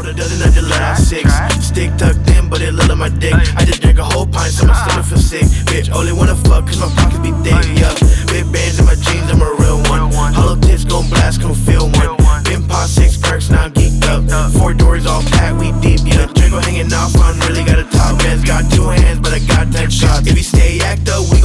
a dozen, I just let out 6. Stick tucked in, but it look like my dick. I just drank a whole pint, so my stomach feel sick. Bitch, only wanna fuck, cause my pockets be thick, yeah. Big bands in my jeans, I'm a real one. Hollow tips gon' blast, gon' feel one. Been pop 6 perks, now I'm geeked up. 4 doors all packed, we deep, yeah. Draco hanging off, I really got a top. Man's got 2 hands, but I got 10 shots. If you stay act up,